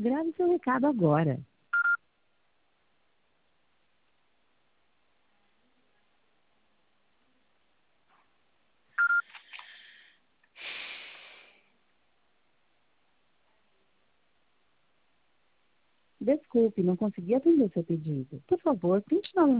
Grave seu recado agora. Desculpe, não consegui atender seu pedido. Por favor, tente novamente.